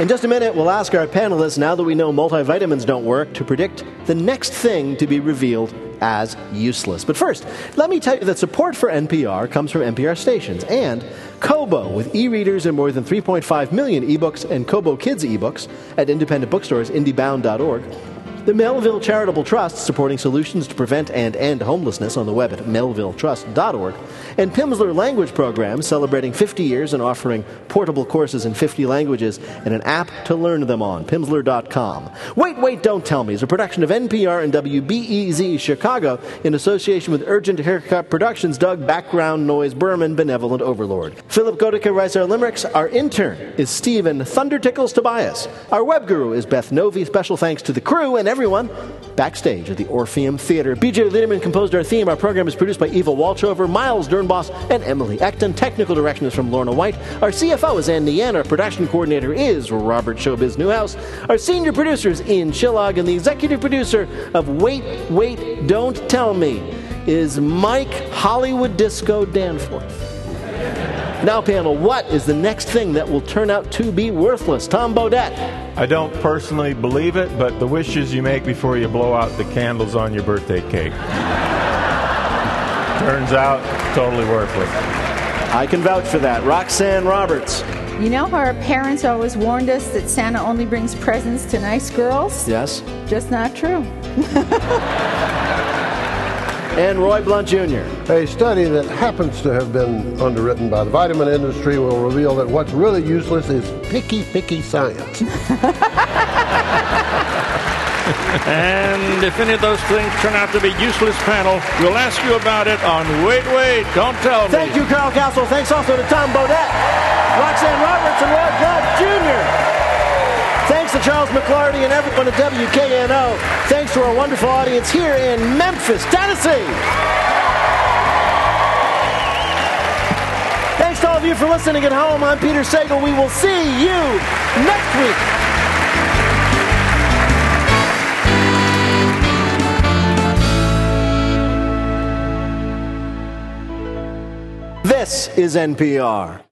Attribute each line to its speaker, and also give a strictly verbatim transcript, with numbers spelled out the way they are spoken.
Speaker 1: In just a minute, we'll ask our panelists, now that we know multivitamins don't work, to predict the next thing to be revealed as useless. But first, let me tell you that support for N P R comes from N P R stations and Kobo, with e-readers and more than three point five million ebooks and Kobo Kids ebooks at independent bookstores, indiebound dot org. The Melville Charitable Trust, supporting solutions to prevent and end homelessness on the web at melville trust dot org. And Pimsleur Language Program, celebrating fifty years and offering portable courses in fifty languages and an app to learn them on, pimsleur dot com. Wait, Wait, Don't Tell Me is a production of N P R and W B E Z Chicago in association with Urgent Haircut Productions, Doug Background Noise Berman, Benevolent Overlord. Philip Godeke writes our limericks. Our intern is Stephen Thundertickles Tobias. Our web guru is Beth Novi. Special thanks to the crew and everyone backstage at the Orpheum Theater. B J Liederman composed our theme. Our program is produced by Eva Walchover, Miles Dernboss, and Emily Ecton. Technical direction is from Lorna White. Our C F O is Ann Nean. Our production coordinator is Robert Showbiz Newhouse. Our senior producer is Ian Chillog, and the executive producer of Wait, Wait, Don't Tell Me is Mike Hollywood Disco Danforth. Now, panel, what is the next thing that will turn out to be worthless? Tom Bodette.
Speaker 2: I don't personally believe it, but the wishes you make before you blow out the candles on your birthday cake. Turns out, totally worthless.
Speaker 1: I can vouch for that. Roxanne Roberts.
Speaker 3: You know how our parents always warned us that Santa only brings presents to nice girls?
Speaker 1: Yes.
Speaker 3: Just not true.
Speaker 1: And Roy Blunt Junior
Speaker 4: A study that happens to have been underwritten by the vitamin industry will reveal that what's really useless is picky, picky science.
Speaker 5: And if any of those things turn out to be useless, panel, we'll ask you about it on Wait, Wait, Don't Tell Me.
Speaker 1: Thank you, Carl Castle. Thanks also to Tom Bodette, Roxanne Roberts, and Roy Blunt Junior Thanks to Charles McClarty and everyone at W K N O. Thanks to our wonderful audience here in Memphis, Tennessee. Thanks to all of you for listening at home. I'm Peter Sagal. We will see you next week. This is N P R.